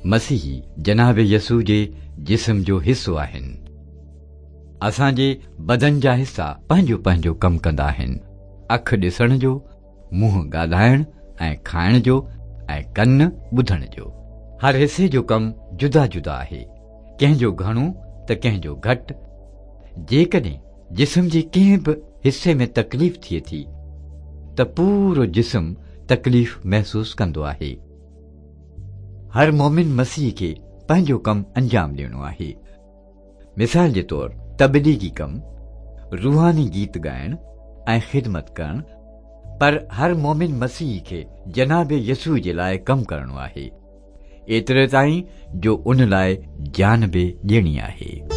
मसीही जनाब यसू जे जिस्म जो हिस्सो आहिनि। असांजे बदन जा हिस्सा पंहिंजो पंहिंजो कमु कंदा आहिनि। अखि ॾिसण जो, मुंहुं ॻाल्हाइण ऐं खाइण जो ऐं कन ॿुधण जो। हर हिसे जो कमु जुदा जुदा आहे, कंहिंजो घणो त कंहिंजो घटि। जेकॾहिं जिस्म जे कंहिं बि हिसे में तकलीफ़ थिए थी त पूरो जिस्म तकलीफ़ महसूस कंदो आहे। हर मोमिन मसीह खे पंहिंजो कमु अंजाम ॾियणो आहे। मिसाल जे तौरु तबलीगी कमु, रूहानी गीत ॻाइण ऐं ख़िदमत करणु। पर हर मोमिन मसीह खे जनाब यसू जे लाइ कमु करणो आहे, एतिरे ताईं जो उन लाइ जान बि ॾियणी आहे।